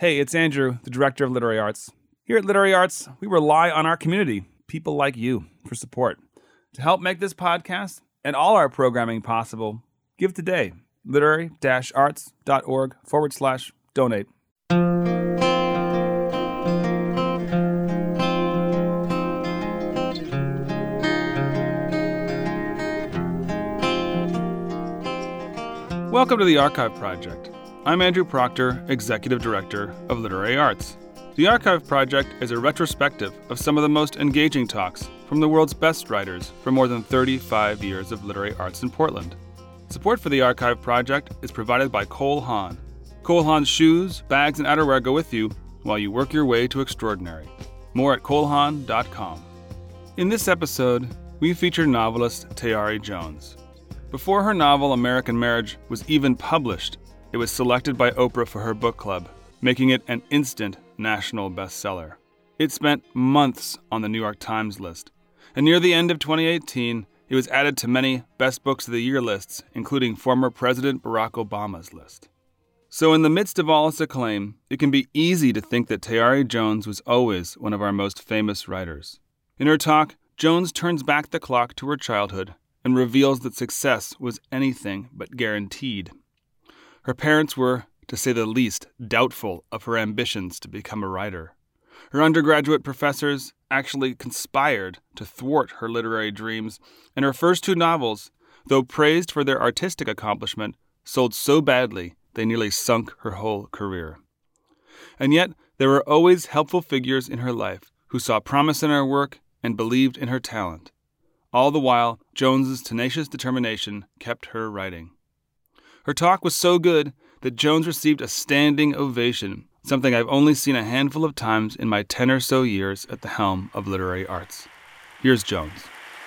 Hey, it's Andrew, the Director of Literary Arts. Here at Literary Arts, we rely on our community, people like you, for support. To help make this podcast and all our programming possible, give today. literary-arts.org/donate. Welcome to the Archive Project. I'm Andrew Proctor, Executive Director of Literary Arts. The Archive Project is a retrospective of some of the most engaging talks from the world's best writers for more than 35 years of literary arts in Portland. Support for the Archive Project is provided by Cole Haan. Cole Haan's shoes, bags, and outerwear go with you while you work your way to extraordinary. More at colehaan.com. In this episode, we feature novelist Tayari Jones. Before her novel American Marriage was even published, it was selected by Oprah for her book club, making it an instant national bestseller. It spent months on the New York Times list, and near the end of 2018, it was added to many Best Books of the Year lists, including former President Barack Obama's list. So in the midst of all its acclaim, it can be easy to think that Tayari Jones was always one of our most famous writers. In her talk, Jones turns back the clock to her childhood and reveals that success was anything but guaranteed. Her parents were, to say the least, doubtful of her ambitions to become a writer. Her undergraduate professors actually conspired to thwart her literary dreams, and her first two novels, though praised for their artistic accomplishment, sold so badly they nearly sunk her whole career. And yet, there were always helpful figures in her life who saw promise in her work and believed in her talent. All the while, Jones's tenacious determination kept her writing. Her talk was so good that Jones received a standing ovation, something I've only seen a handful of times in my 10 or so years at the helm of literary arts. Here's Jones.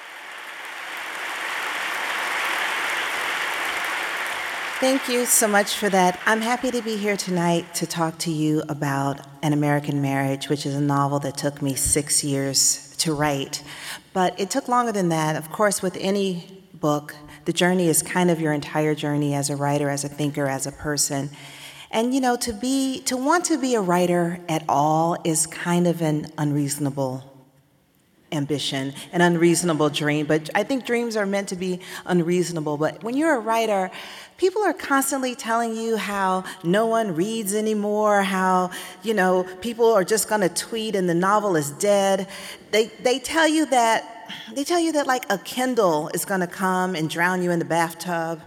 Thank you so much for that. I'm happy to be here tonight to talk to you about An American Marriage, which is a novel that took me 6 years to write. But it took longer than that. Of course, with any book, the journey is kind of your entire journey as a writer, as a thinker, as a person. And you know, to want to be a writer at all is kind of an unreasonable ambition, an unreasonable dream. But I think dreams are meant to be unreasonable. But when you're a writer, people are constantly telling you how no one reads anymore, how, people are just going to tweet and the novel is dead. They tell you that like a Kindle is going to come and drown you in the bathtub.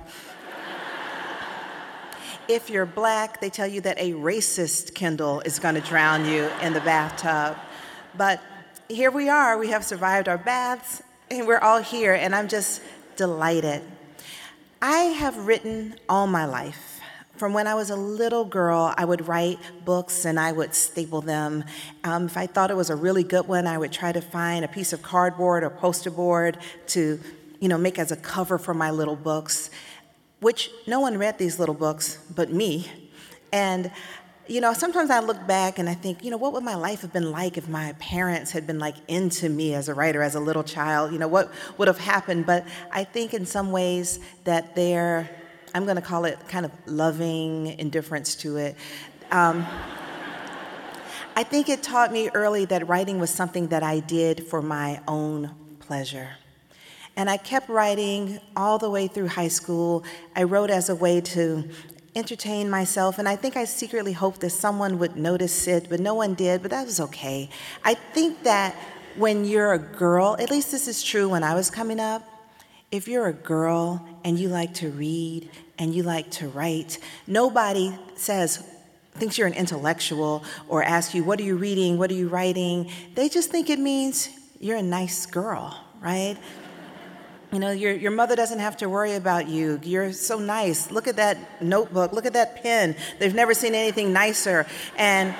If you're black, they tell you that a racist Kindle is going to drown you in the bathtub. But here we are, we have survived our baths, and we're all here, and I'm just delighted. I have written all my life. From when I was a little girl, I would write books and I would staple them. If I thought it was a really good one, I would try to find a piece of cardboard or poster board to, make as a cover for my little books, which no one read these little books but me. And sometimes I look back and I think, what would my life have been like if my parents had been into me as a writer, as a little child? What would have happened? But I think in some ways that I'm going to call it kind of loving indifference to it. I think it taught me early that writing was something that I did for my own pleasure. And I kept writing all the way through high school. I wrote as a way to entertain myself, and I think I secretly hoped that someone would notice it, but no one did, but that was okay. I think that when you're a girl, at least this is true when I was coming up, if you're a girl and you like to read and you like to write, nobody thinks you're an intellectual or asks you, what are you reading, what are you writing? They just think it means you're a nice girl, right? Your mother doesn't have to worry about you. You're so nice. Look at that notebook. Look at that pen. They've never seen anything nicer. And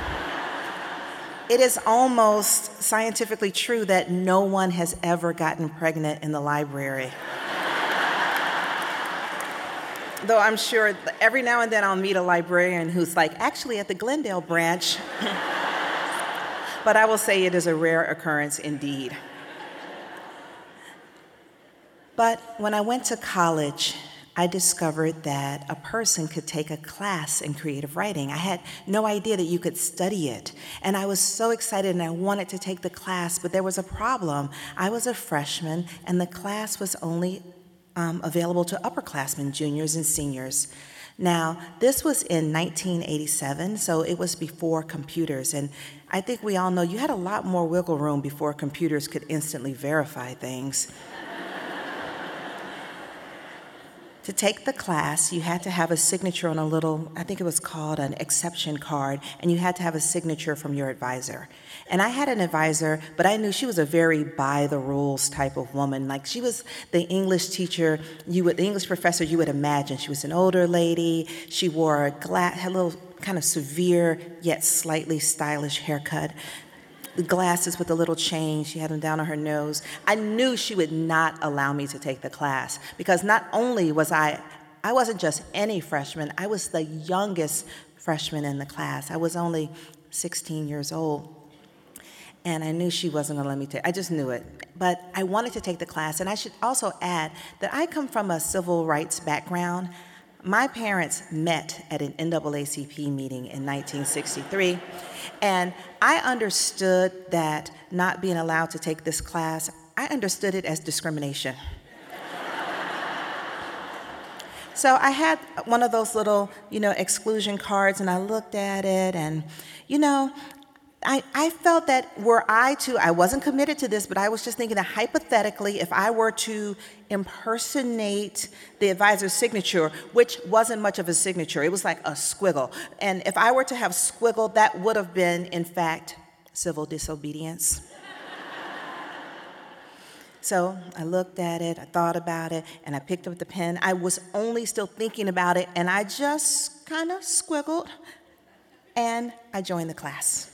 it is almost scientifically true that no one has ever gotten pregnant in the library. Though I'm sure every now and then I'll meet a librarian who's actually at the Glendale branch. But I will say it is a rare occurrence indeed. But when I went to college, I discovered that a person could take a class in creative writing. I had no idea that you could study it. And I was so excited and I wanted to take the class, but there was a problem. I was a freshman and the class was only available to upperclassmen, juniors and seniors. Now, this was in 1987, so it was before computers. And I think we all know you had a lot more wiggle room before computers could instantly verify things. To take the class, you had to have a signature on a little, I think it was called an exception card, and you had to have a signature from your advisor. And I had an advisor, but I knew she was a very by-the-rules type of woman. Like, she was the English teacher, the English professor you would imagine. She was an older lady. She wore had a little kind of severe, yet slightly stylish haircut. The glasses with the little chain, she had them down on her nose. I knew she would not allow me to take the class because not only was I wasn't just any freshman, I was the youngest freshman in the class. I was only 16 years old. And I knew she wasn't gonna let me take, I just knew it. But I wanted to take the class, and I should also add that I come from a civil rights background. My parents met at an NAACP meeting in 1963, and I understood that not being allowed to take this class, I understood it as discrimination. So I had one of those little, exclusion cards, and I looked at it, and, I felt that I wasn't committed to this, but I was just thinking that hypothetically, if I were to impersonate the advisor's signature, which wasn't much of a signature, it was like a squiggle. And if I were to have squiggled, that would have been, in fact, civil disobedience. So I looked at it, I thought about it, and I picked up the pen. I was only still thinking about it, and I just kind of squiggled, and I joined the class.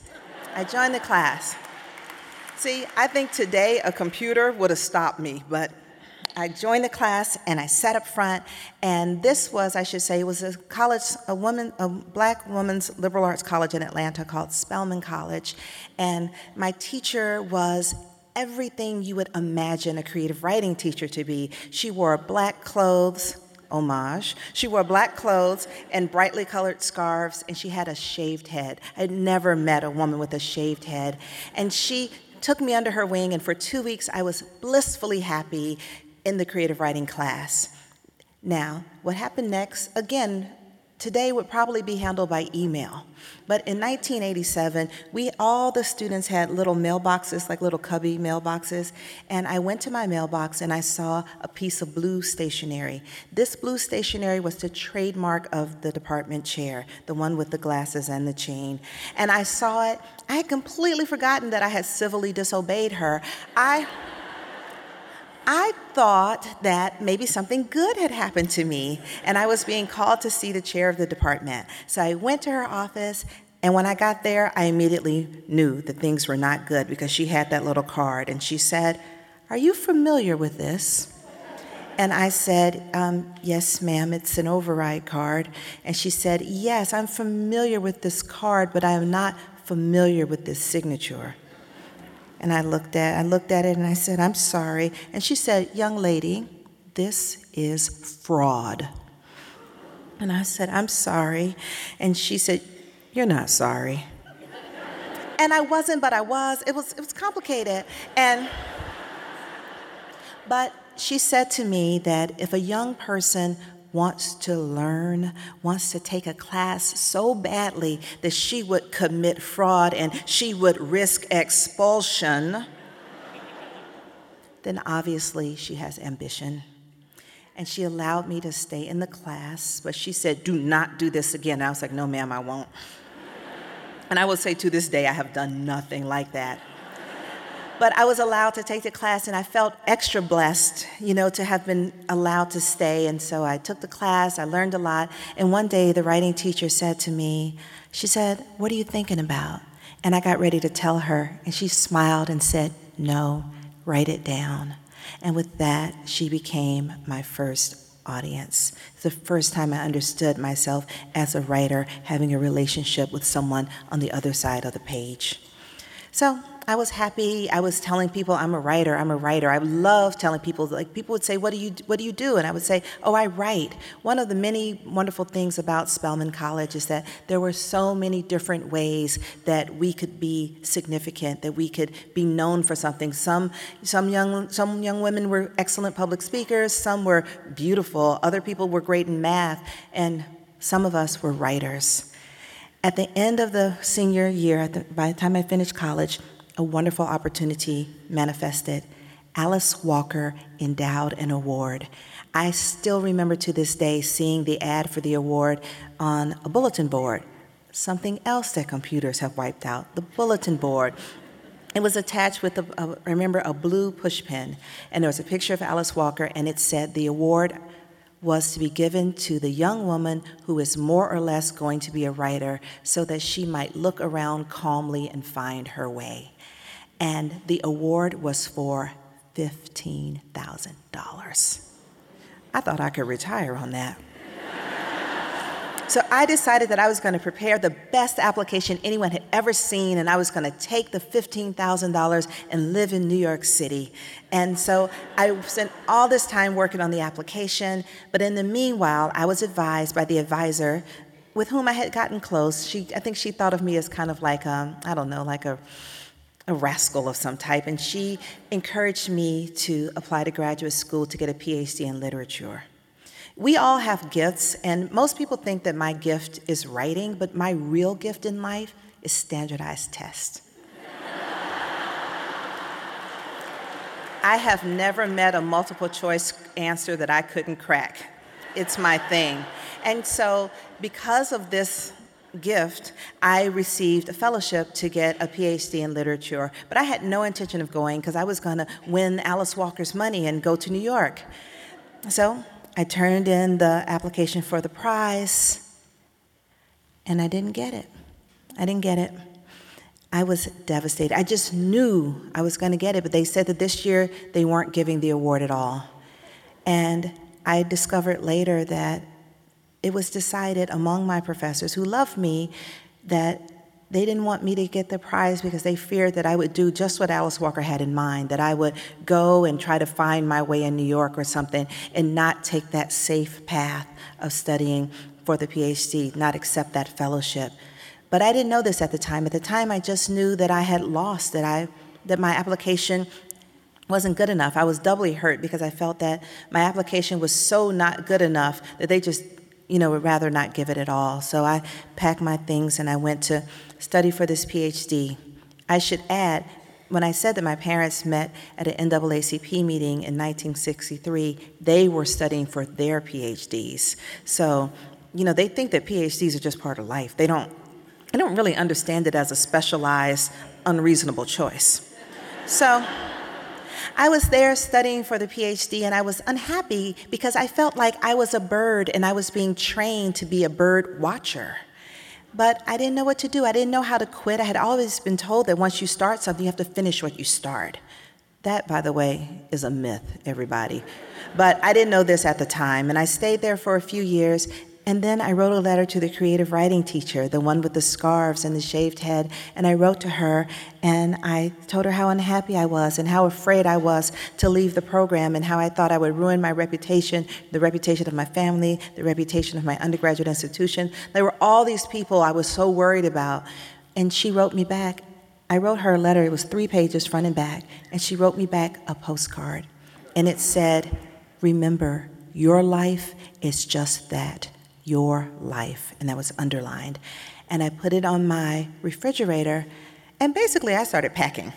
See, I think today a computer would have stopped me, but I joined the class and I sat up front, and this was, I should say, it was a black woman's liberal arts college in Atlanta called Spelman College, and my teacher was everything you would imagine a creative writing teacher to be. She wore black clothes, homage. She wore black clothes and brightly colored scarves, and she had a shaved head. I'd never met a woman with a shaved head. And she took me under her wing, and for 2 weeks I was blissfully happy in the creative writing class. Now, what happened next, again, today would probably be handled by email. But in 1987, all the students had little mailboxes, like little cubby mailboxes, and I went to my mailbox and I saw a piece of blue stationery. This blue stationery was the trademark of the department chair, the one with the glasses and the chain. And I saw it. I had completely forgotten that I had civilly disobeyed her. I thought that maybe something good had happened to me, and I was being called to see the chair of the department. So I went to her office, and when I got there, I immediately knew that things were not good because she had that little card, and she said, "Are you familiar with this?" And I said, "Yes, ma'am, it's an override card." And she said, "Yes, I'm familiar with this card, but I am not familiar with this signature." And I looked at it and I said, "I'm sorry." And she said, "Young lady, this is fraud." And I said, "I'm sorry." And she said, "You're not sorry." And I wasn't, but I was. It was complicated. But she said to me that if a young person wants to learn, wants to take a class so badly that she would commit fraud and she would risk expulsion, then obviously she has ambition. And she allowed me to stay in the class, but she said, "Do not do this again." And I was like, "No, ma'am, I won't." And I will say to this day, I have done nothing like that. But I was allowed to take the class, and I felt extra blessed, to have been allowed to stay. And so I took the class, I learned a lot. And one day, the writing teacher said to me, she said, "What are you thinking about?" And I got ready to tell her, and she smiled and said, "No, write it down." And with that, she became my first audience. It's the first time I understood myself as a writer, having a relationship with someone on the other side of the page. So I was happy. I was telling people I'm a writer. I'm a writer. I love telling people, like people would say, what do you do? And I would say, oh, I write. One of the many wonderful things about Spelman College is that there were so many different ways that we could be significant, that we could be known for something. Some young women were excellent public speakers. Some were beautiful. Other people were great in math. And some of us were writers. At the end of the senior year, by the time I finished college, a wonderful opportunity manifested. Alice Walker endowed an award. I still remember to this day seeing the ad for the award on a bulletin board. Something else that computers have wiped out, the bulletin board. It was attached with, a blue pushpin, and there was a picture of Alice Walker, and it said the award was to be given to the young woman who is more or less going to be a writer so that she might look around calmly and find her way. And the award was for $15,000. I thought I could retire on that. So I decided that I was going to prepare the best application anyone had ever seen, and I was going to take the $15,000 and live in New York City. And so I spent all this time working on the application, but in the meanwhile, I was advised by the advisor with whom I had gotten close. I think she thought of me as kind of like, like a rascal of some type, and she encouraged me to apply to graduate school to get a PhD in literature. We all have gifts, and most people think that my gift is writing, but my real gift in life is standardized tests. I have never met a multiple choice answer that I couldn't crack. It's my thing. And so because of this gift, I received a fellowship to get a PhD in literature, but I had no intention of going because I was going to win Alice Walker's money and go to New York. So I turned in the application for the prize, and I didn't get it. I was devastated. I just knew I was going to get it, but they said that this year they weren't giving the award at all. And I discovered later that it was decided among my professors who loved me that they didn't want me to get the prize because they feared that I would do just what Alice Walker had in mind, that I would go and try to find my way in New York or something and not take that safe path of studying for the PhD, not accept that fellowship. But I didn't know this at the time. At the time, I just knew that I had lost, that my application wasn't good enough. I was doubly hurt because I felt that my application was so not good enough that they just would rather not give it at all. So I packed my things and I went to study for this PhD. I should add, when I said that my parents met at an NAACP meeting in 1963, they were studying for their PhDs. So, they think that PhDs are just part of life. They don't really understand it as a specialized, unreasonable choice. So I was there studying for the PhD, and I was unhappy because I felt like I was a bird and I was being trained to be a bird watcher. But I didn't know what to do. I didn't know how to quit. I had always been told that once you start something, you have to finish what you start. That, by the way, is a myth, everybody. But I didn't know this at the time, and I stayed there for a few years. And then I wrote a letter to the creative writing teacher, the one with the scarves and the shaved head, and I wrote to her, and I told her how unhappy I was and how afraid I was to leave the program and how I thought I would ruin my reputation, the reputation of my family, the reputation of my undergraduate institution. There were all these people I was so worried about, and she wrote me back. I wrote her a letter. It was 3 pages front and back, and she wrote me back a postcard, and it said, "Remember, your life is just that. Your life," and that was underlined. And I put it on my refrigerator, and basically I started packing.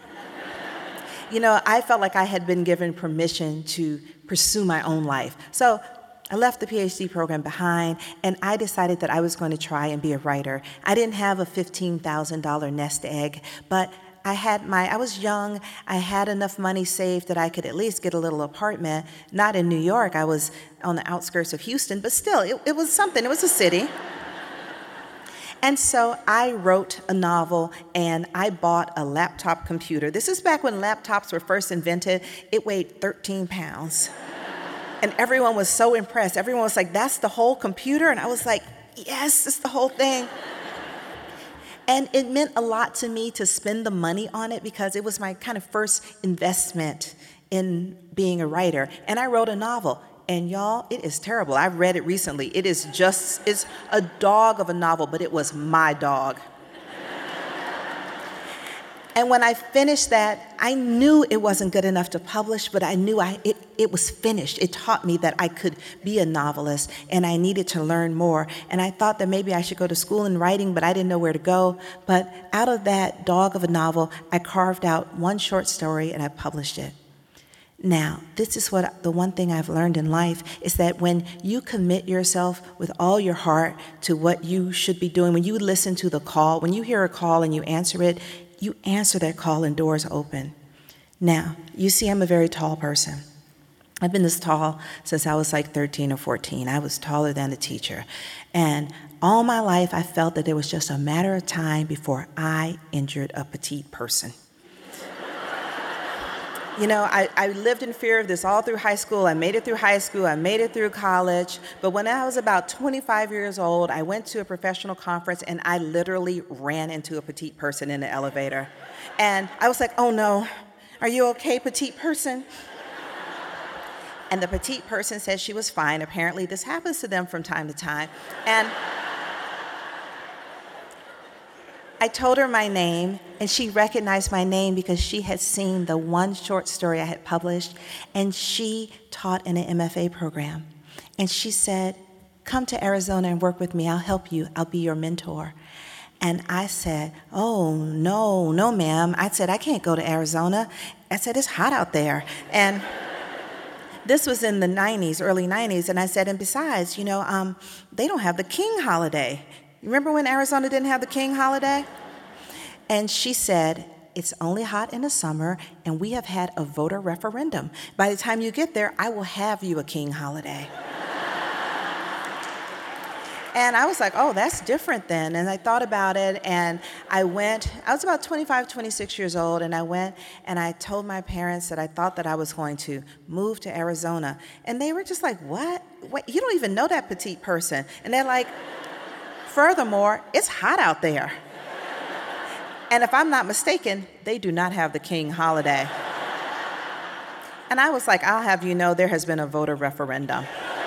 I felt like I had been given permission to pursue my own life. So I left the PhD program behind, and I decided that I was going to try and be a writer. I didn't have a $15,000 nest egg, but I was young, I had enough money saved that I could at least get a little apartment, not in New York, I was on the outskirts of Houston, but still, it was something, it was a city. And so I wrote a novel and I bought a laptop computer. This is back when laptops were first invented. It weighed 13 pounds. And everyone was so impressed. Everyone was like, "That's the whole computer?" And I was like, "Yes, it's the whole thing." And it meant a lot to me to spend the money on it because it was my kind of first investment in being a writer. And I wrote a novel. And y'all, it is terrible. I've read it recently. It's a dog of a novel, but it was my dog. And when I finished that, I knew it wasn't good enough to publish, but I knew it was finished. It taught me that I could be a novelist, and I needed to learn more. And I thought that maybe I should go to school in writing, but I didn't know where to go. But out of that dog of a novel, I carved out one short story, and I published it. Now, this is the one thing I've learned in life is that when you commit yourself with all your heart to what you should be doing, when you listen to the call, when you hear a call and you answer that call and doors open. Now, you see, I'm a very tall person. I've been this tall since I was like 13 or 14. I was taller than a teacher. And all my life, I felt that it was just a matter of time before I injured a petite person. You know, I lived in fear of this all through high school. I made it through high school. I made it through college. But when I was about 25 years old, I went to a professional conference, and I literally ran into a petite person in the elevator. And I was like, oh, no. Are you okay, petite person? And the petite person said she was fine. Apparently, this happens to them from time to time. And I told her my name, and she recognized my name because she had seen the one short story I had published, and she taught in an MFA program. And she said, come to Arizona and work with me. I'll help you. I'll be your mentor. And I said, oh, no, ma'am. I said, I can't go to Arizona. I said, it's hot out there. And this was in the 90s, early 90s, and I said, and besides, they don't have the King holiday. Remember when Arizona didn't have the King holiday? And she said, it's only hot in the summer, and we have had a voter referendum. By the time you get there, I will have you a King holiday. And I was like, oh, that's different then. And I thought about it, and I was about 25, 26 years old, and I went and I told my parents that I thought that I was going to move to Arizona. And they were just like, what? You don't even know that petite person. And they're like, furthermore, it's hot out there. And if I'm not mistaken, they do not have the King holiday. And I was like, I'll have you know there has been a voter referendum.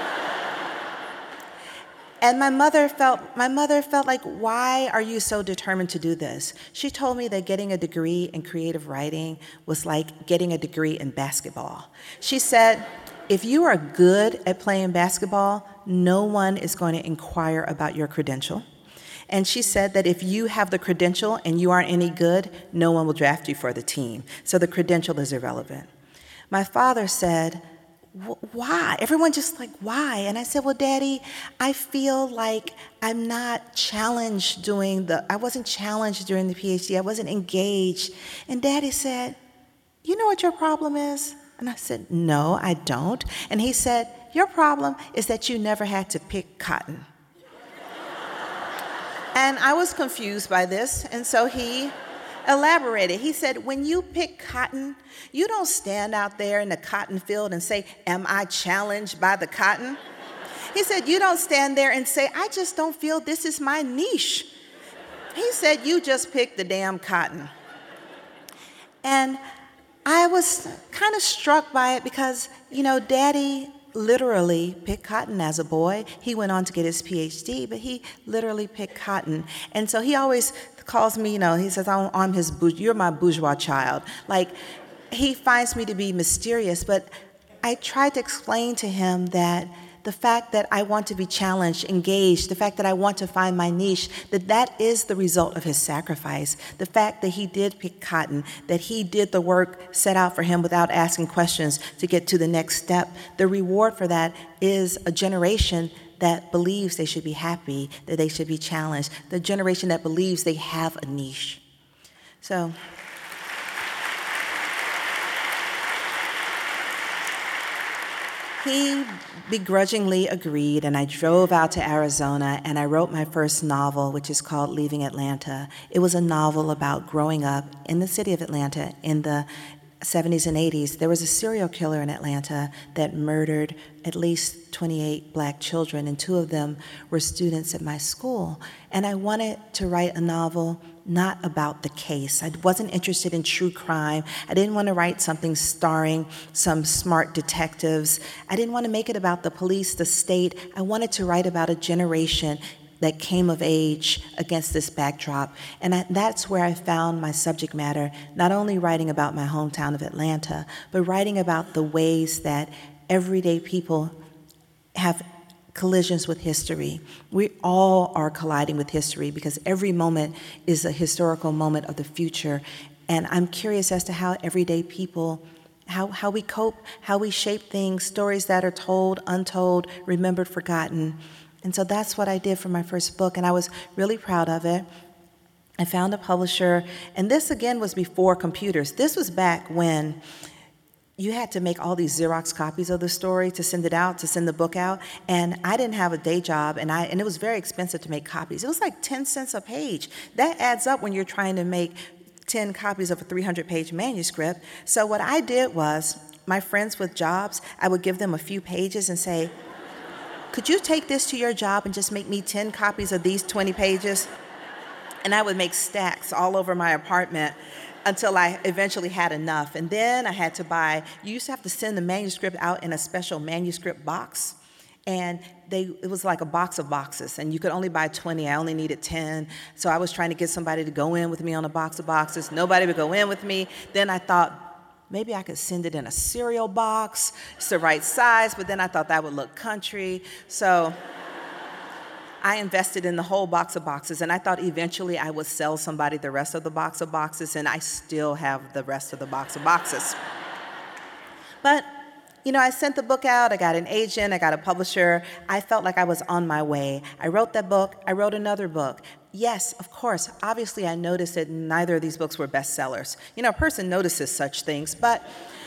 And my mother felt like, why are you so determined to do this? She told me that getting a degree in creative writing was like getting a degree in basketball. She said, if you are good at playing basketball, no one is going to inquire about your credential. And she said that if you have the credential and you aren't any good, no one will draft you for the team. So the credential is irrelevant. My father said, why? Everyone just like, why? And I said, well, Daddy, I feel like I'm not challenged I wasn't challenged during the PhD. I wasn't engaged. And Daddy said, you know what your problem is? And I said, no, I don't. And he said, your problem is that you never had to pick cotton. And I was confused by this, and so he elaborated. He said, when you pick cotton, you don't stand out there in the cotton field and say, am I challenged by the cotton? He said, you don't stand there and say, I just don't feel this is my niche. He said, you just pick the damn cotton. And I was kind of struck by it because, Daddy literally picked cotton as a boy. He went on to get his PhD, but he literally picked cotton. And so he always calls me, he says, you're my bourgeois child. Like, he finds me to be mysterious, but I tried to explain to him that the fact that I want to be challenged, engaged, the fact that I want to find my niche, that is the result of his sacrifice. The fact that he did pick cotton, that he did the work set out for him without asking questions to get to the next step. The reward for that is a generation that believes they should be happy, that they should be challenged, the generation that believes they have a niche. So, he begrudgingly agreed, and I drove out to Arizona, and I wrote my first novel, which is called Leaving Atlanta. It was a novel about growing up in the city of Atlanta in the 70s and 80s, there was a serial killer in Atlanta that murdered at least 28 black children, and 2 of them were students at my school. And I wanted to write a novel not about the case. I wasn't interested in true crime. I didn't want to write something starring some smart detectives. I didn't want to make it about the police, the state. I wanted to write about a generation that came of age against this backdrop. And that's where I found my subject matter, not only writing about my hometown of Atlanta, but writing about the ways that everyday people have collisions with history. We all are colliding with history because every moment is a historical moment of the future. And I'm curious as to how everyday people, how we cope, how we shape things, stories that are told, untold, remembered, forgotten. And so that's what I did for my first book, and I was really proud of it. I found a publisher, and this again was before computers. This was back when you had to make all these Xerox copies of the story to send it out, to send the book out, and I didn't have a day job, and it was very expensive to make copies. It was like 10 cents a page. That adds up when you're trying to make 10 copies of a 300-page manuscript. So what I did was, my friends with jobs, I would give them a few pages and say, could you take this to your job and just make me 10 copies of these 20 pages? And I would make stacks all over my apartment until I eventually had enough. And then I had to buy, you used to have to send the manuscript out in a special manuscript box. And it was like a box of boxes, and you could only buy 20. I only needed 10. So I was trying to get somebody to go in with me on a box of boxes. Nobody would go in with me. Then I thought, maybe I could send it in a cereal box. It's the right size, but then I thought that would look country. So I invested in the whole box of boxes, and I thought eventually I would sell somebody the rest of the box of boxes, and I still have the rest of the box of boxes. But, I sent the book out, I got an agent, I got a publisher. I felt like I was on my way. I wrote that book, I wrote another book. Yes, of course, obviously I noticed that neither of these books were bestsellers. A person notices such things, but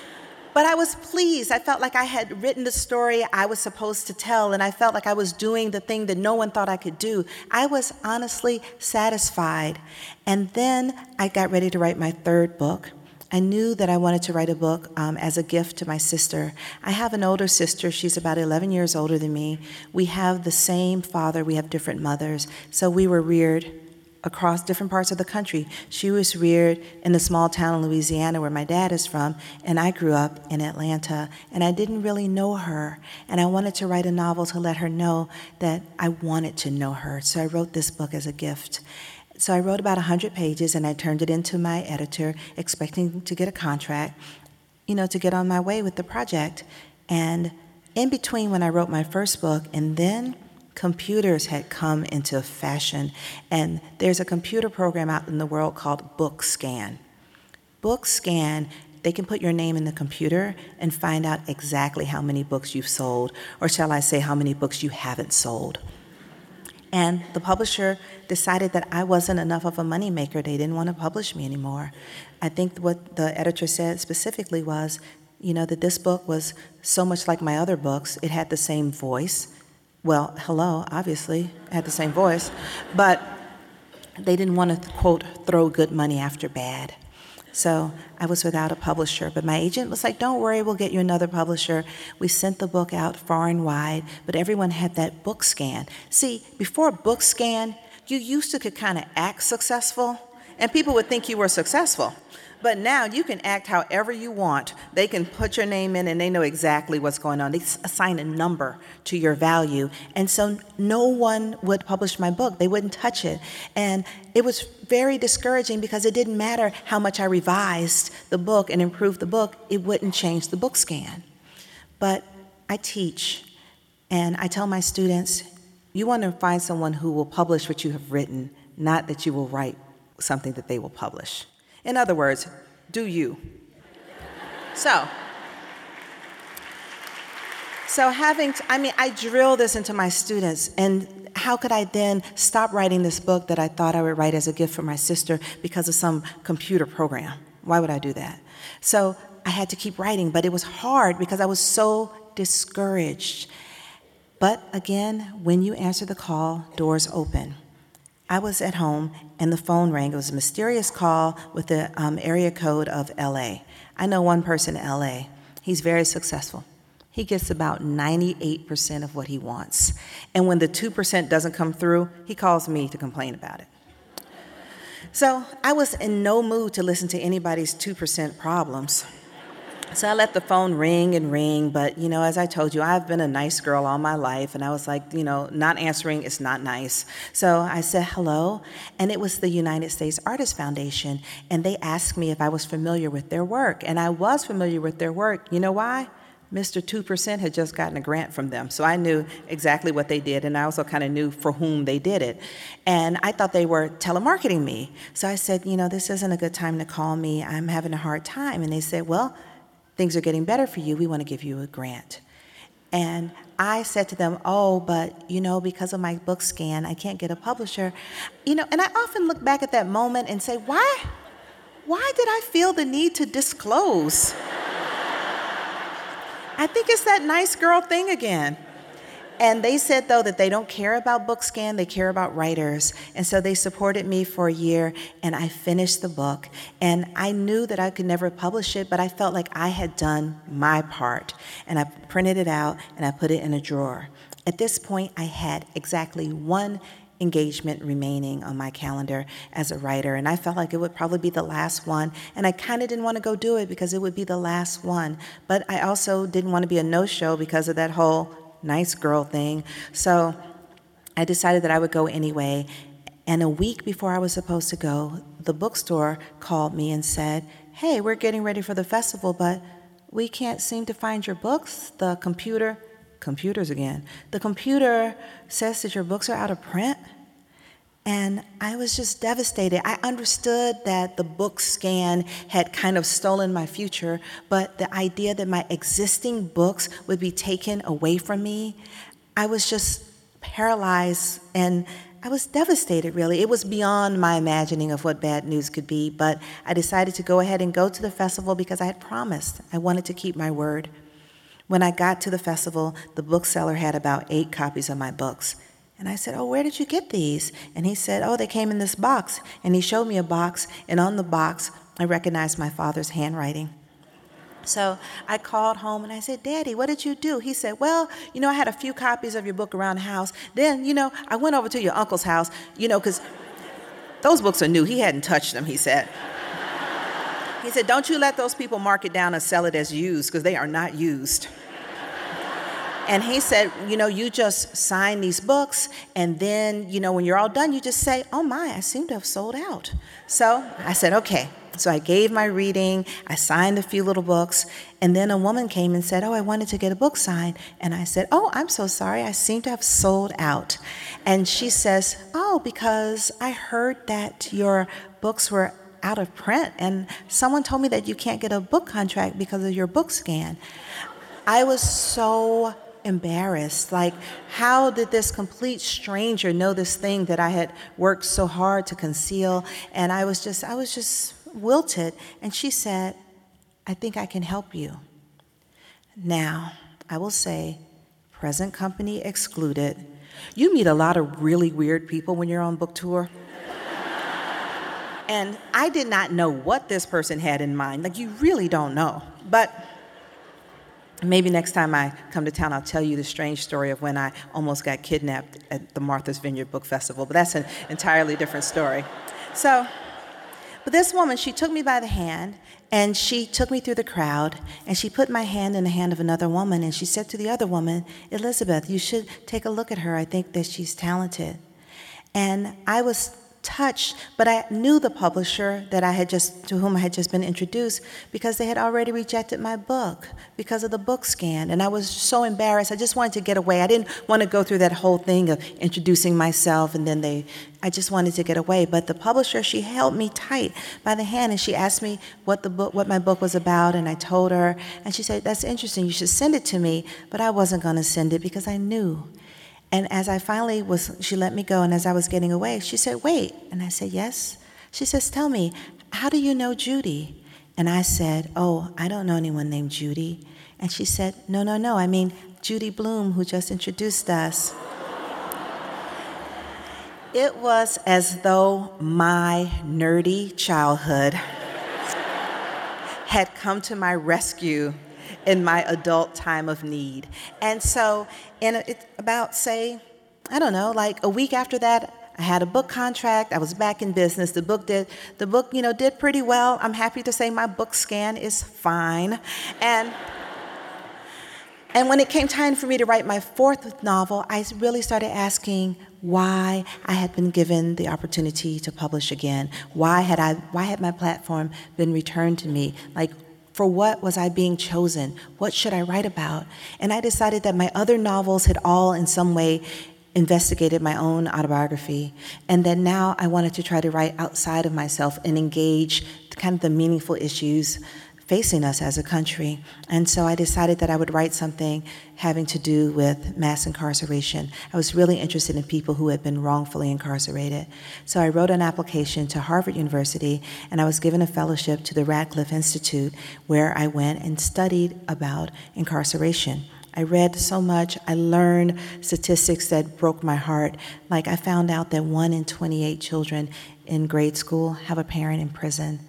I was pleased. I felt like I had written the story I was supposed to tell, and I felt like I was doing the thing that no one thought I could do. I was honestly satisfied. And then I got ready to write my third book. I knew that I wanted to write a book as a gift to my sister. I have an older sister. She's about 11 years older than me. We have the same father. We have different mothers. So we were reared across different parts of the country. She was reared in a small town in Louisiana where my dad is from, and I grew up in Atlanta, and I didn't really know her. And I wanted to write a novel to let her know that I wanted to know her. So I wrote this book as a gift. So I wrote about 100 pages, and I turned it into my editor, expecting to get a contract, to get on my way with the project. And in between when I wrote my first book, and then computers had come into fashion. And there's a computer program out in the world called BookScan. BookScan, they can put your name in the computer and find out exactly how many books you've sold, or shall I say how many books you haven't sold. And the publisher decided that I wasn't enough of a moneymaker. They didn't want to publish me anymore. I think what the editor said specifically was, that this book was so much like my other books. It had the same voice. Well, hello, obviously, it had the same voice. But they didn't want to, quote, throw good money after bad. So I was without a publisher, but my agent was like, don't worry, we'll get you another publisher. We sent the book out far and wide, but everyone had that BookScan. See, before BookScan, you used to could kind of act successful, and people would think you were successful. But now you can act however you want. They can put your name in and they know exactly what's going on. They assign a number to your value. And so no one would publish my book. They wouldn't touch it. And it was very discouraging because it didn't matter how much I revised the book and improved the book. It wouldn't change the BookScan. But I teach, and I tell my students, you want to find someone who will publish what you have written, not that you will write something that they will publish. In other words, do you. So I drill this into my students, and how could I then stop writing this book that I thought I would write as a gift for my sister because of some computer program? Why would I do that? So I had to keep writing, but it was hard because I was so discouraged. But again, when you answer the call, doors open. I was at home and the phone rang. It was a mysterious call with the area code of LA. I know one person in LA. He's very successful. He gets about 98% of what he wants. And when the 2% doesn't come through, he calls me to complain about it. So I was in no mood to listen to anybody's 2% problems. So I let the phone ring and ring, but, as I told you, I've been a nice girl all my life, and I was like, not answering is not nice. So I said hello, and it was the United States Artists Foundation, and they asked me if I was familiar with their work, and I was familiar with their work. You know why? Mr. 2% had just gotten a grant from them, so I knew exactly what they did, and I also kind of knew for whom they did it. And I thought they were telemarketing me. So I said, this isn't a good time to call me. I'm having a hard time. And they said, well, things are getting better for you. We want to give you a grant. And I said to them, oh, but, because of my book scan, I can't get a publisher. And I often look back at that moment and say, why did I feel the need to disclose? I think it's that nice girl thing again. And they said, though, that they don't care about BookScan, they care about writers. And so they supported me for a year, and I finished the book. And I knew that I could never publish it, but I felt like I had done my part. And I printed it out, and I put it in a drawer. At this point, I had exactly one engagement remaining on my calendar as a writer, and I felt like it would probably be the last one, and I kind of didn't want to go do it because it would be the last one, but I also didn't want to be a no-show because of that whole nice girl thing. So I decided that I would go anyway, and a week before I was supposed to go, the bookstore called me and said, hey, we're getting ready for the festival, but we can't seem to find your books. The computer says that your books are out of print. And I was just devastated. I understood that the book scan had kind of stolen my future, but the idea that my existing books would be taken away from me, I was just paralyzed, and I was devastated, really. It was beyond my imagining of what bad news could be, but I decided to go ahead and go to the festival because I had promised. I wanted to keep my word. When I got to the festival, the bookseller had about 8 copies of my books. And I said, oh, where did you get these? And he said, oh, they came in this box. And he showed me a box, and on the box, I recognized my father's handwriting. So I called home and I said, Daddy, what did you do? He said, well, I had a few copies of your book around the house. Then, I went over to your uncle's house, because those books are new. He hadn't touched them, he said. He said, don't you let those people mark it down and sell it as used, because they are not used. And he said, you just sign these books, and then, when you're all done, you just say, oh my, I seem to have sold out. So I said, okay. So I gave my reading, I signed a few little books, and then a woman came and said, oh, I wanted to get a book signed. And I said, oh, I'm so sorry, I seem to have sold out. And she says, oh, because I heard that your books were out of print, and someone told me that you can't get a book contract because of your book scan. I was so embarrassed. Like, how did this complete stranger know this thing that I had worked so hard to conceal? And I was just wilted. And she said, I think I can help you. Now, I will say, present company excluded, you meet a lot of really weird people when you're on book tour. And I did not know what this person had in mind. Like, you really don't know. But maybe next time I come to town, I'll tell you the strange story of when I almost got kidnapped at the Martha's Vineyard Book Festival, but that's an entirely different story. But this woman, she took me by the hand, and she took me through the crowd, and she put my hand in the hand of another woman, and she said to the other woman, Elizabeth, you should take a look at her. I think that she's talented. And I was touched, but I knew the publisher to whom I had just been introduced, because they had already rejected my book because of the book scan, and I was so embarrassed. I just wanted to get away. I didn't want to go through that whole thing of introducing myself, and then I just wanted to get away. But the publisher, she held me tight by the hand, and she asked me what my book was about, and I told her, and she said, that's interesting, you should send it to me, but I wasn't going to send it because I knew. And as I finally she let me go, and as I was getting away, she said, wait. And I said, yes. She says, tell me, how do you know Judy? And I said, oh, I don't know anyone named Judy. And she said, no, I mean Judy Blume, who just introduced us. It was as though my nerdy childhood had come to my rescue in my adult time of need. And so, about, say, I don't know, like a week after that, I had a book contract. I was back in business. The book did pretty well. I'm happy to say my book scan is fine. And when it came time for me to write my fourth novel, I really started asking why I had been given the opportunity to publish again. Why had my platform been returned to me? Like, for what was I being chosen? What should I write about? And I decided that my other novels had all in some way investigated my own autobiography, and that now I wanted to try to write outside of myself and engage kind of the meaningful issues facing us as a country. And so I decided that I would write something having to do with mass incarceration. I was really interested in people who had been wrongfully incarcerated. So I wrote an application to Harvard University, and I was given a fellowship to the Radcliffe Institute, where I went and studied about incarceration. I read so much. I learned statistics that broke my heart. Like, I found out that 1 in 28 children in grade school have a parent in prison.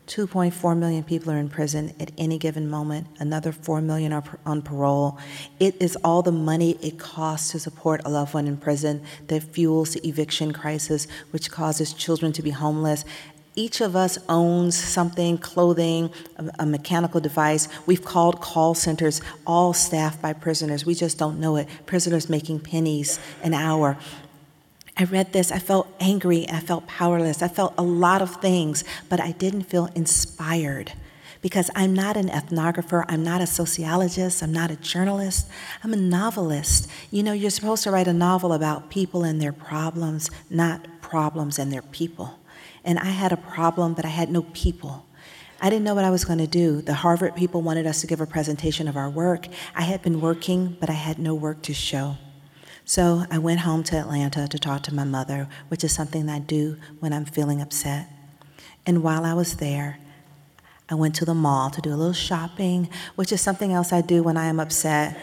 2.4 million people are in prison at any given moment. Another 4 million are on parole. It is all the money it costs to support a loved one in prison that fuels the eviction crisis, which causes children to be homeless. Each of us owns something, clothing, a mechanical device. We've called call centers, all staffed by prisoners. We just don't know it. Prisoners making pennies an hour. I read this, I felt angry, I felt powerless, I felt a lot of things, but I didn't feel inspired, because I'm not an ethnographer, I'm not a sociologist, I'm not a journalist, I'm a novelist. You know, you're supposed to write a novel about people and their problems, not problems and their people. And I had a problem, but I had no people. I didn't know what I was going to do. The Harvard people wanted us to give a presentation of our work. I had been working, but I had no work to show. So I went home to Atlanta to talk to my mother, which is something I do when I'm feeling upset. And while I was there, I went to the mall to do a little shopping, which is something else I do when I am upset.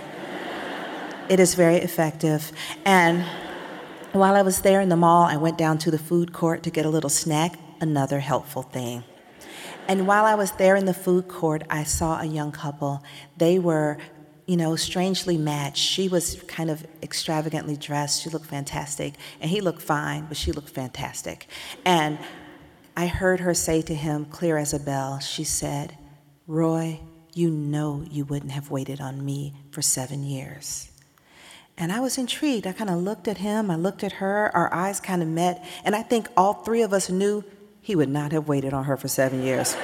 It is very effective. And while I was there in the mall, I went down to the food court to get a little snack, another helpful thing. And while I was there in the food court, I saw a young couple. They were, strangely matched. She was kind of extravagantly dressed. She looked fantastic. And he looked fine, but she looked fantastic. And I heard her say to him, clear as a bell, she said, "Roy, you know you wouldn't have waited on me for 7 years." And I was intrigued. I kind of looked at him, I looked at her, our eyes kind of met, and I think all three of us knew he would not have waited on her for 7 years.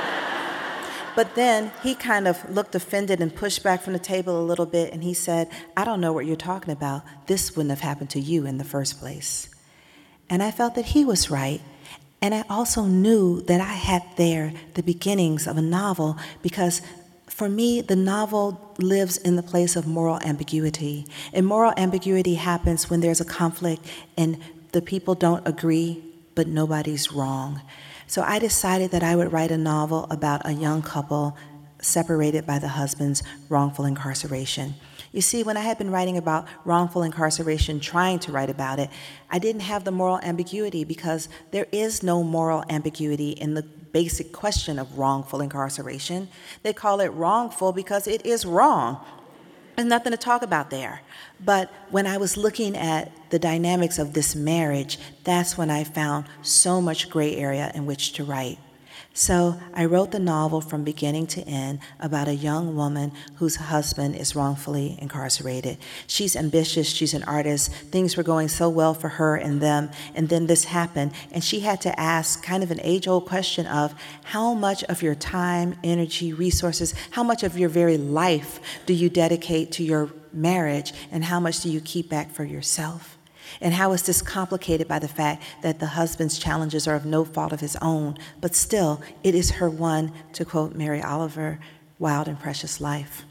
But then he kind of looked offended and pushed back from the table a little bit, and he said, "I don't know what you're talking about. This wouldn't have happened to you in the first place." And I felt that he was right. And I also knew that I had there the beginnings of a novel, because for me, the novel lives in the place of moral ambiguity. And moral ambiguity happens when there's a conflict and the people don't agree, but nobody's wrong. So I decided that I would write a novel about a young couple separated by the husband's wrongful incarceration. You see, when I had been writing about wrongful incarceration, trying to write about it, I didn't have the moral ambiguity, because there is no moral ambiguity in the basic question of wrongful incarceration. They call it wrongful because it is wrong. There's nothing to talk about there. But when I was looking at the dynamics of this marriage, that's when I found so much gray area in which to write. So I wrote the novel from beginning to end about a young woman whose husband is wrongfully incarcerated. She's ambitious, she's an artist, things were going so well for her and them, and then this happened, and she had to ask kind of an age-old question of how much of your time, energy, resources, how much of your very life do you dedicate to your marriage, and how much do you keep back for yourself? And how is this complicated by the fact that the husband's challenges are of no fault of his own, but still, it is her one, to quote Mary Oliver, wild and precious life.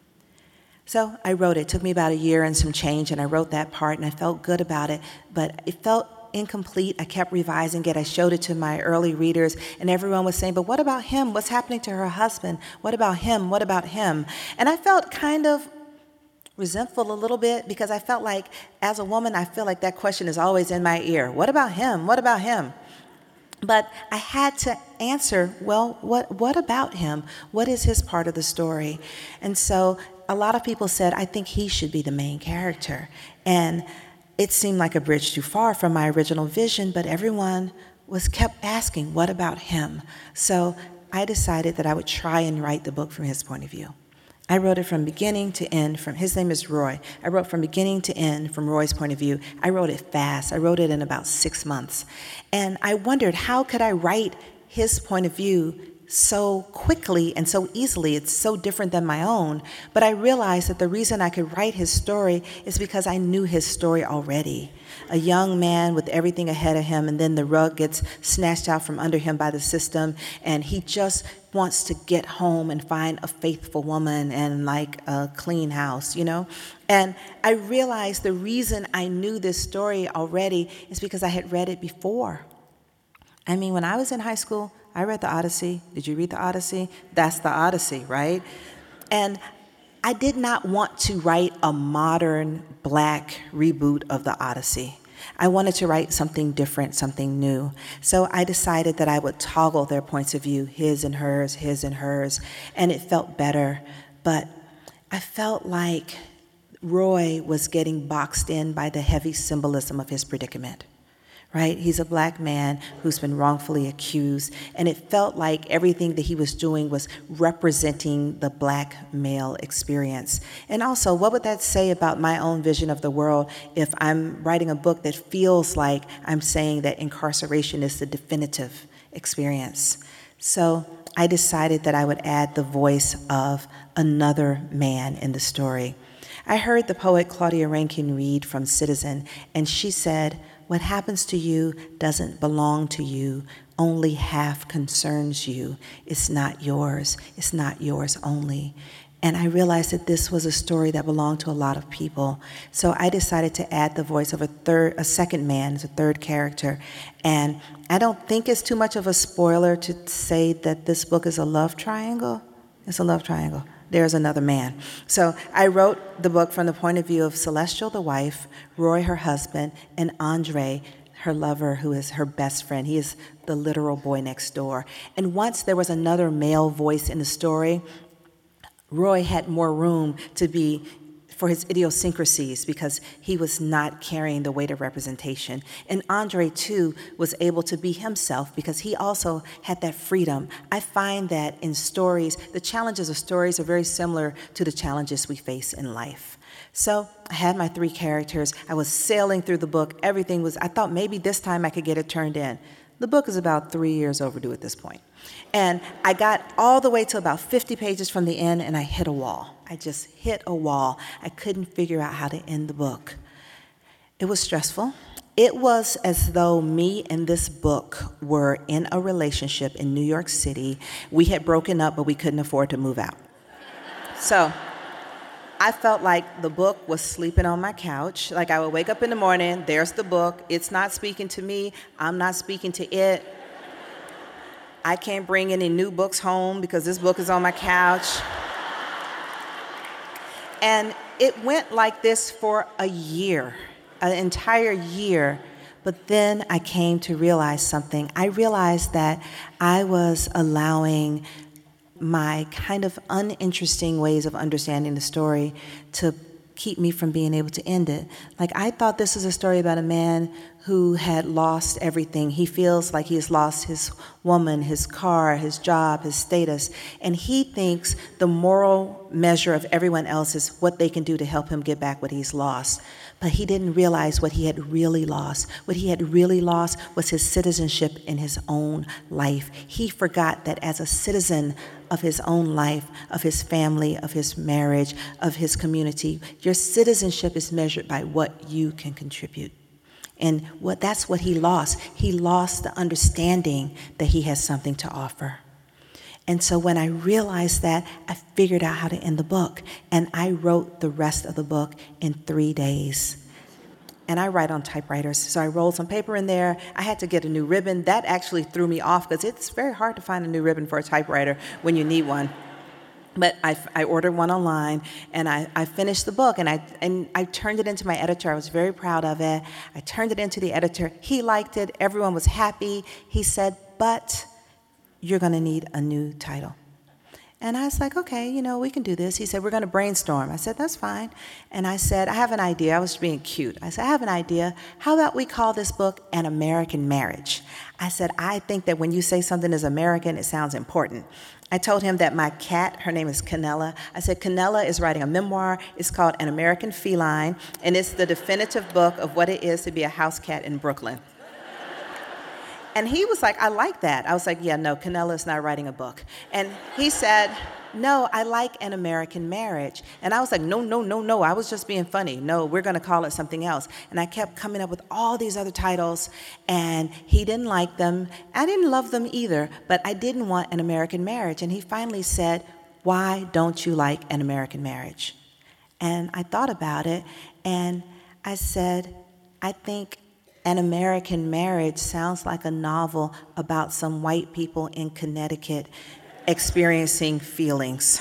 So I wrote it. It took me about a year and some change, and I wrote that part, and I felt good about it, but it felt incomplete. I kept revising it. I showed it to my early readers, and everyone was saying, but what about him? What's happening to her husband? What about him? What about him? And I felt kind of resentful a little bit because I felt like, as a woman, I feel like that question is always in my ear. What about him? What about him? But I had to answer, well, what about him? What is his part of the story? And so a lot of people said, I think he should be the main character. And it seemed like a bridge too far from my original vision, but everyone kept asking, what about him? So I decided that I would try and write the book from his point of view. I wrote it from beginning to end. His name is Roy. I wrote from beginning to end from Roy's point of view. I wrote it fast. I wrote it in about 6 months. And I wondered, how could I write his point of view so quickly and so easily? It's so different than my own. But I realized that the reason I could write his story is because I knew his story already. A young man with everything ahead of him, and then the rug gets snatched out from under him by the system, and he just wants to get home and find a faithful woman and like a clean house, And I realized the reason I knew this story already is because I had read it before. I mean, when I was in high school, I read the Odyssey. Did you read the Odyssey? That's the Odyssey, right? And I did not want to write a modern Black reboot of the Odyssey. I wanted to write something different, something new. So I decided that I would toggle their points of view, his and hers, and it felt better. But I felt like Roy was getting boxed in by the heavy symbolism of his predicament. Right? He's a Black man who's been wrongfully accused, and it felt like everything that he was doing was representing the Black male experience. And also, what would that say about my own vision of the world if I'm writing a book that feels like I'm saying that incarceration is the definitive experience? So I decided that I would add the voice of another man in the story. I heard the poet Claudia Rankine read from Citizen, and she said, "What happens to you doesn't belong to you, only half concerns you. It's not yours. It's not yours only." And I realized that this was a story that belonged to a lot of people. So I decided to add the voice of a second man as a third character. And I don't think it's too much of a spoiler to say that this book is a love triangle. It's a love triangle. There's another man. So I wrote the book from the point of view of Celestial, the wife, Roy, her husband, and Andre, her lover, who is her best friend. He is the literal boy next door. And once there was another male voice in the story, Roy had more room for his idiosyncrasies because he was not carrying the weight of representation. And Andre, too, was able to be himself because he also had that freedom. I find that in stories, the challenges of stories are very similar to the challenges we face in life. So I had my 3 characters. I was sailing through the book. I thought maybe this time I could get it turned in. The book is about 3 years overdue at this point. And I got all the way to about 50 pages from the end, and I hit a wall. I just hit a wall. I couldn't figure out how to end the book. It was stressful. It was as though me and this book were in a relationship in New York City. We had broken up, but we couldn't afford to move out. So I felt like the book was sleeping on my couch. Like I would wake up in the morning, there's the book. It's not speaking to me. I'm not speaking to it. I can't bring any new books home because this book is on my couch. And it went like this for a year, an entire year. But then I came to realize something. I realized that I was allowing my kind of uninteresting ways of understanding the story to keep me from being able to end it. Like, I thought this was a story about a man who had lost everything. He feels like he has lost his woman, his car, his job, his status, and he thinks the moral measure of everyone else is what they can do to help him get back what he's lost. But he didn't realize what he had really lost. What he had really lost was his citizenship in his own life. He forgot that as a citizen of his own life, of his family, of his marriage, of his community, your citizenship is measured by what you can contribute. And that's what he lost. He lost the understanding that he has something to offer. And so when I realized that, I figured out how to end the book. And I wrote the rest of the book in 3 days. And I write on typewriters. So I rolled some paper in there. I had to get a new ribbon. That actually threw me off because it's very hard to find a new ribbon for a typewriter when you need one. But I ordered one online, and I finished the book, and I turned it into my editor. I was very proud of it. I turned it into the editor. He liked it. Everyone was happy. He said, but you're going to need a new title. And I was like, okay, we can do this. He said, we're going to brainstorm. I said, that's fine. And I said, I have an idea. I was being cute. I said, I have an idea. How about we call this book An American Marriage? I said, I think that when you say something is American, it sounds important. I told him that my cat, her name is Canella. I said, Canella is writing a memoir. It's called An American Feline, and it's the definitive book of what it is to be a house cat in Brooklyn. And he was like, I like that. I was like, yeah, no, Canella's not writing a book. And he said, no, I like An American Marriage. And I was like, no, I was just being funny. No, we're going to call it something else. And I kept coming up with all these other titles, and he didn't like them. I didn't love them either, but I didn't want An American Marriage. And he finally said, why don't you like An American Marriage? And I thought about it, and I said, I think An American Marriage sounds like a novel about some white people in Connecticut experiencing feelings.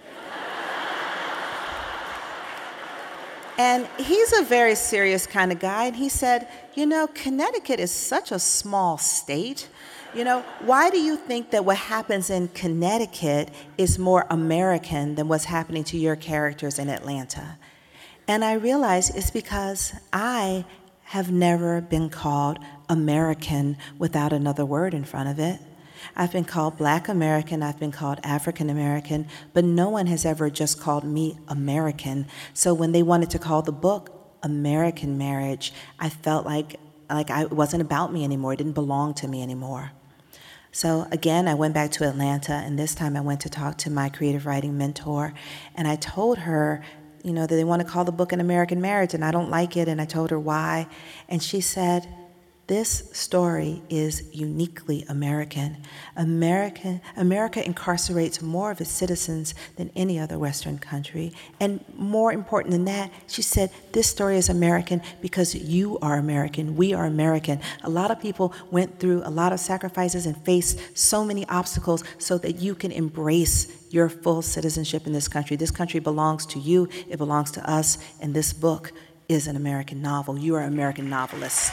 And he's a very serious kind of guy, and he said, Connecticut is such a small state. Why do you think that what happens in Connecticut is more American than what's happening to your characters in Atlanta? And I realized it's because I have never been called American without another word in front of it. I've been called Black American, I've been called African American, but no one has ever just called me American. So when they wanted to call the book American Marriage, I felt like it wasn't about me anymore, it didn't belong to me anymore. So again, I went back to Atlanta, and this time I went to talk to my creative writing mentor, and I told her, that they want to call the book An American Marriage, and I don't like it, and I told her why. And she said, this story is uniquely American. America incarcerates more of its citizens than any other Western country. And more important than that, she said, this story is American because you are American, we are American. A lot of people went through a lot of sacrifices and faced so many obstacles so that you can embrace your full citizenship in this country. This country belongs to you, it belongs to us, and this book is an American novel. You are an American novelist.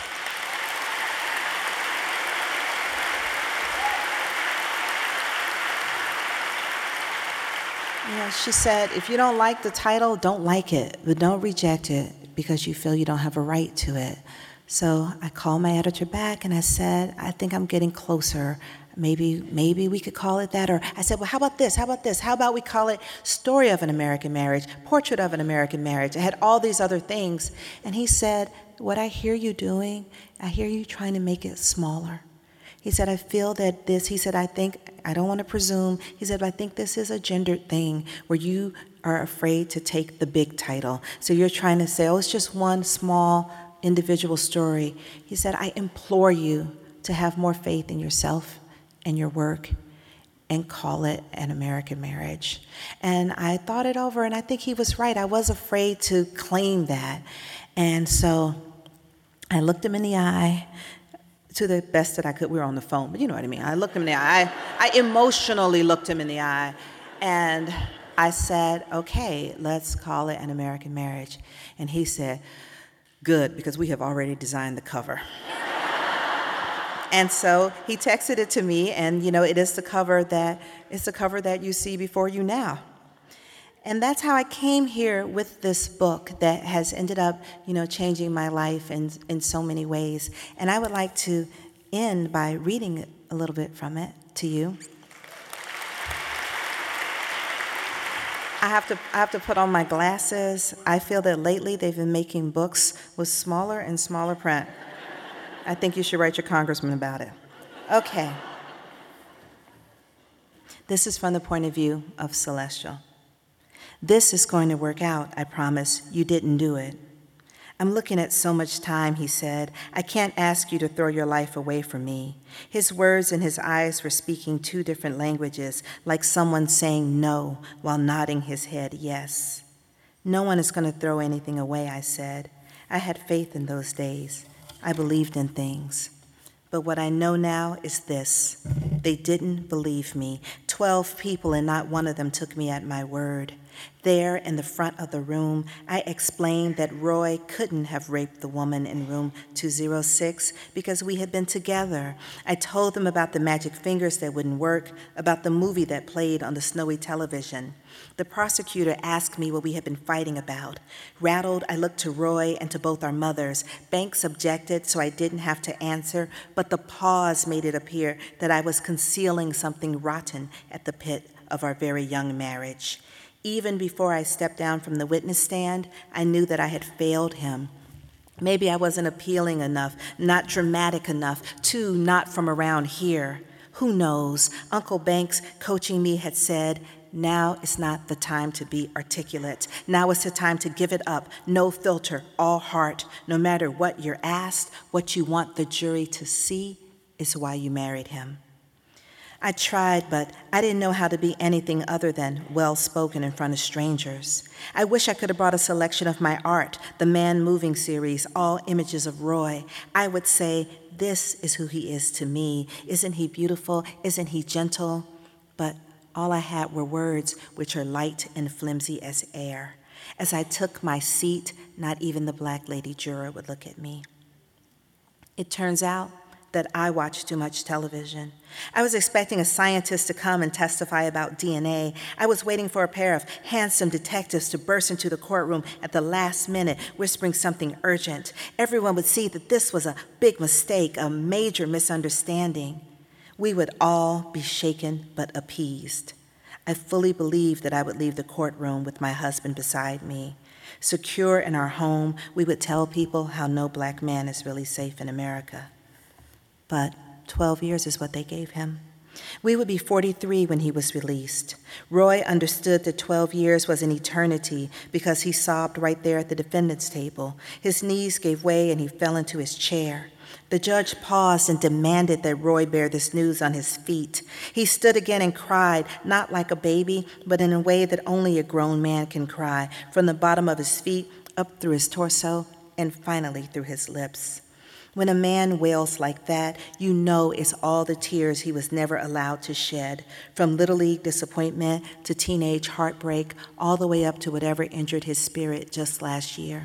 She said, if you don't like the title, don't like it, but don't reject it because you feel you don't have a right to it. So I called my editor back and I said, I think I'm getting closer. Maybe we could call it that. Or I said, well, how about this? How about we call it Story of an American Marriage, Portrait of an American Marriage. I had all these other things. And he said, what I hear you doing, I hear you trying to make it smaller. He said, I feel that this, he said, I don't want to presume. He said, but I think this is a gendered thing where you are afraid to take the big title. So you're trying to say, it's just one small individual story. He said, I implore you to have more faith in yourself and your work and call it An American Marriage. And I thought it over, and I think he was right. I was afraid to claim that. And so I looked him in the eye, to the best that I could. We were on the phone, but you know what I mean. I looked him in the eye. I emotionally looked him in the eye, and I said, okay, let's call it An American Marriage. And he said, good, because we have already designed the cover. And so he texted it to me, and it is the cover that you see before you now. And that's how I came here with this book that has ended up, changing my life in so many ways. And I would like to end by reading a little bit from it to you. I have to put on my glasses. I feel that lately they've been making books with smaller and smaller print. I think you should write your congressman about it. Okay. This is from the point of view of Celestial. This is going to work out, I promise. You didn't do it. I'm looking at so much time, he said. I can't ask you to throw your life away from me. His words and his eyes were speaking two different languages, like someone saying no while nodding his head yes. No one is going to throw anything away, I said. I had faith in those days. I believed in things. But what I know now is this. They didn't believe me. 12 people and not one of them took me at my word. There in the front of the room, I explained that Roy couldn't have raped the woman in room 206 because we had been together. I told them about the magic fingers that wouldn't work, about the movie that played on the snowy television. The prosecutor asked me what we had been fighting about. Rattled, I looked to Roy and to both our mothers. Banks objected, so I didn't have to answer, but the pause made it appear that I was concealing something rotten at the pit of our very young marriage. Even before I stepped down from the witness stand, I knew that I had failed him. Maybe I wasn't appealing enough, not dramatic enough, too not from around here. Who knows? Uncle Banks, coaching me, had said, now is not the time to be articulate. Now is the time to give it up. No filter, all heart. No matter what you're asked, what you want the jury to see is why you married him. I tried, but I didn't know how to be anything other than well-spoken in front of strangers. I wish I could have brought a selection of my art, the Man Moving series, all images of Roy. I would say, this is who he is to me. Isn't he beautiful? Isn't he gentle? But all I had were words which are light and flimsy as air. As I took my seat, not even the black lady juror would look at me. It turns out that I watch too much television. I was expecting a scientist to come and testify about DNA. I was waiting for a pair of handsome detectives to burst into the courtroom at the last minute, whispering something urgent. Everyone would see that this was a big mistake, a major misunderstanding. We would all be shaken but appeased. I fully believed that I would leave the courtroom with my husband beside me. Secure in our home, we would tell people how no black man is really safe in America. But 12 years is what they gave him. We would be 43 when he was released. Roy understood that 12 years was an eternity because he sobbed right there at the defendant's table. His knees gave way and he fell into his chair. The judge paused and demanded that Roy bear this news on his feet. He stood again and cried, not like a baby, but in a way that only a grown man can cry, from the bottom of his feet, up through his torso, and finally through his lips. When a man wails like that, you know it's all the tears he was never allowed to shed, from Little League disappointment to teenage heartbreak, all the way up to whatever injured his spirit just last year.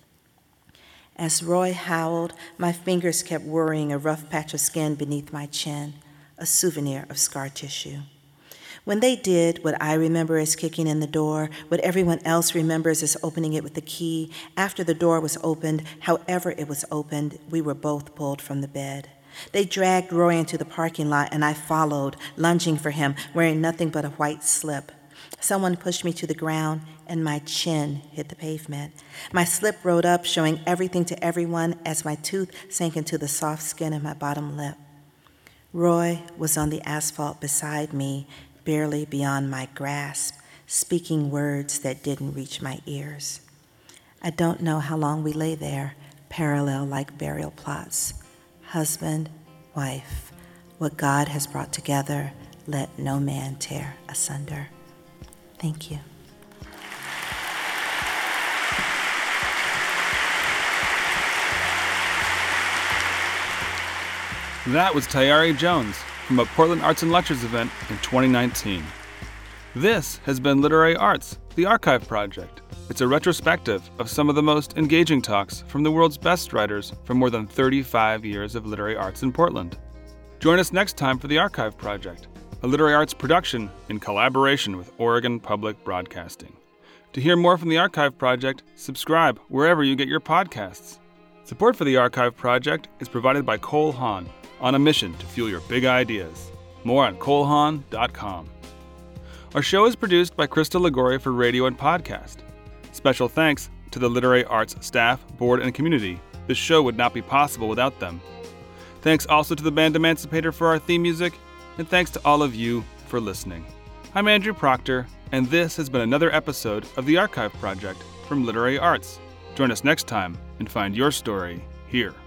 As Roy howled, my fingers kept worrying a rough patch of skin beneath my chin, a souvenir of scar tissue. When they did what I remember as kicking in the door, what everyone else remembers as opening it with the key, after the door was opened, however it was opened, we were both pulled from the bed. They dragged Roy into the parking lot, and I followed, lunging for him, wearing nothing but a white slip. Someone pushed me to the ground, and my chin hit the pavement. My slip rode up, showing everything to everyone as my tooth sank into the soft skin of my bottom lip. Roy was on the asphalt beside me, barely beyond my grasp, speaking words that didn't reach my ears. I don't know how long we lay there, parallel like burial plots. Husband, wife, what God has brought together, let no man tear asunder. Thank you. That was Tayari Jones from a Portland Arts and Lectures event in 2019. This has been Literary Arts, the Archive Project. It's a retrospective of some of the most engaging talks from the world's best writers for more than 35 years of literary arts in Portland. Join us next time for the Archive Project, a literary arts production in collaboration with Oregon Public Broadcasting. To hear more from the Archive Project, subscribe wherever you get your podcasts. Support for the Archive Project is provided by Cole Haan, on a mission to fuel your big ideas. More on colehaan.com. Our show is produced by Krista Lagoria for radio and podcast. Special thanks to the Literary Arts staff, board, and community. This show would not be possible without them. Thanks also to the band Emancipator for our theme music, and thanks to all of you for listening. I'm Andrew Proctor, and this has been another episode of the Archive Project from Literary Arts. Join us next time and find your story here.